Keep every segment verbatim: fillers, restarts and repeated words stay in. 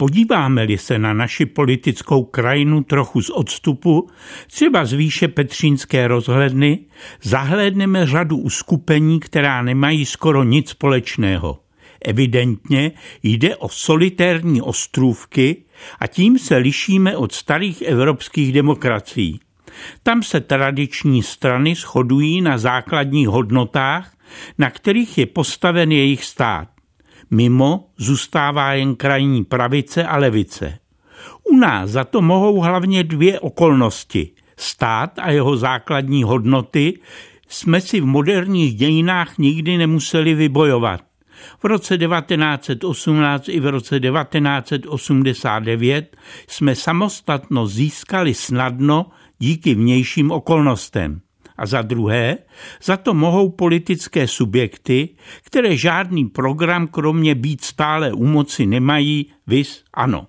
Podíváme-li se na naši politickou krajinu trochu z odstupu, třeba z výše Petřínské rozhledny, zahlédneme řadu uskupení, která nemají skoro nic společného. Evidentně jde o solitérní ostrůvky a tím se lišíme od starých evropských demokracií. Tam se tradiční strany shodují na základních hodnotách, na kterých je postaven jejich stát. Mimo zůstává jen krajní pravice a levice. U nás za to mohou hlavně dvě okolnosti. Stát a jeho základní hodnoty jsme si v moderních dějinách nikdy nemuseli vybojovat. V roce devatenáct set osmnáct i v roce devatenáct set osmdesát devět jsme samostatnost získali snadno díky vnějším okolnostem. A za druhé, za to mohou politické subjekty, které žádný program kromě být stále u moci nemají, viz ANO.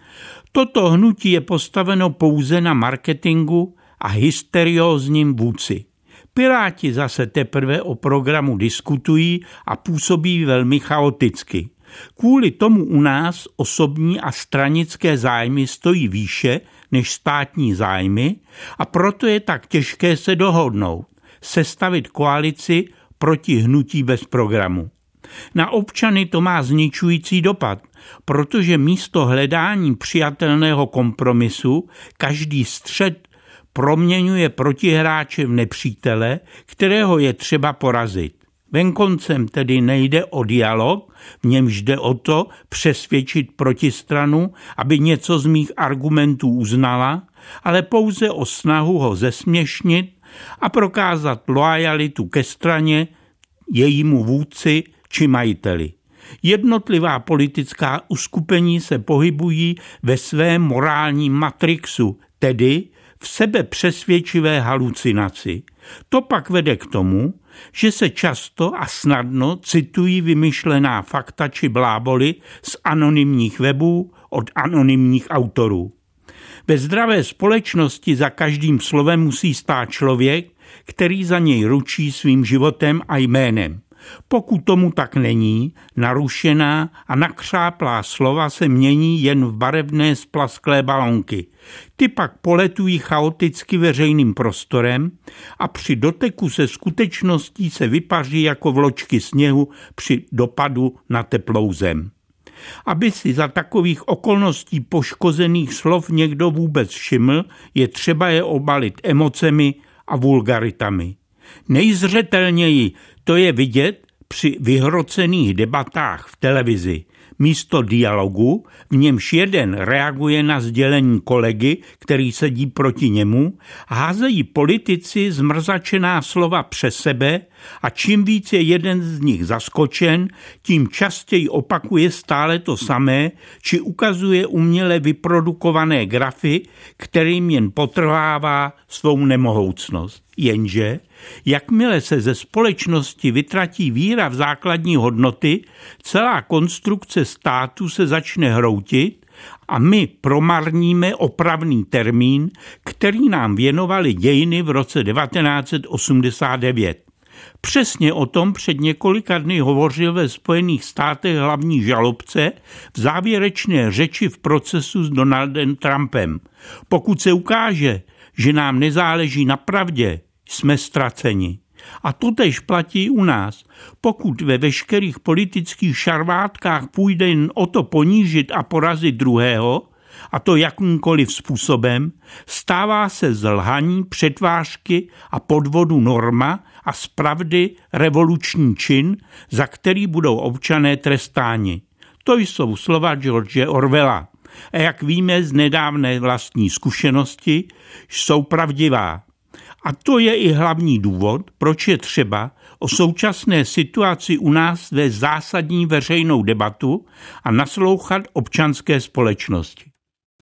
Toto hnutí je postaveno pouze na marketingu a hysteriózním vůdci. Piráti zase teprve o programu diskutují a působí velmi chaoticky. Kvůli tomu u nás osobní a stranické zájmy stojí výše než státní zájmy a proto je tak těžké se dohodnout, sestavit koalici proti hnutí bez programu. Na občany to má zničující dopad, protože místo hledání přijatelného kompromisu každý střet proměňuje protihráče v nepřítele, kterého je třeba porazit. Venkoncem tedy nejde o dialog, v němž jde o to přesvědčit protistranu, aby něco z mých argumentů uznala, ale pouze o snahu ho zesměšnit a prokázat loajalitu ke straně, jejímu vůdci či majiteli. Jednotlivá politická uskupení se pohybují ve svém morálním matrixu, tedy v sebepřesvědčivé halucinaci. To pak vede k tomu, že se často a snadno citují vymyšlená fakta či bláboli z anonymních webů od anonymních autorů. Ve zdravé společnosti za každým slovem musí stát člověk, který za něj ručí svým životem a jménem. Pokud tomu tak není, narušená a nakřáplá slova se mění jen v barevné splasklé balonky. Ty pak poletují chaoticky veřejným prostorem a při doteku se skutečností se vypaří jako vločky sněhu při dopadu na teplou zem. Aby si za takových okolností poškozených slov někdo vůbec všiml, je třeba je obalit emocemi a vulgaritami. Nejzřetelněji to je vidět při vyhrocených debatách v televizi. Místo dialogu, v němž jeden reaguje na sdělení kolegy, který sedí proti němu, házejí politici zmrzačená slova přes sebe a čím víc je jeden z nich zaskočen, tím častěji opakuje stále to samé, či ukazuje uměle vyprodukované grafy, kterým jen potrhává svou nemohoucnost. Jenže, jakmile se ze společnosti vytratí víra v základní hodnoty, celá konstrukce státu se začne hroutit a my promarníme opravný termín, který nám věnovali dějiny v roce devatenáct set osmdesát devět. Přesně o tom před několika dny hovořil ve Spojených státech hlavní žalobce v závěrečné řeči v procesu s Donaldem Trumpem. Pokud se ukáže, že nám nezáleží na pravdě, jsme ztraceni. A to též platí u nás. Pokud ve veškerých politických šarvátkách půjde jen o to ponížit a porazit druhého, a to jakýmkoliv způsobem, stává se z lhaní, přetvářky a podvodu norma a z pravdy revoluční čin, za který budou občané trestáni. To jsou slova George Orwella. A jak víme z nedávné vlastní zkušenosti, jsou pravdivá. A to je i hlavní důvod, proč je třeba o současné situaci u nás vést zásadní veřejnou debatu a naslouchat občanské společnosti.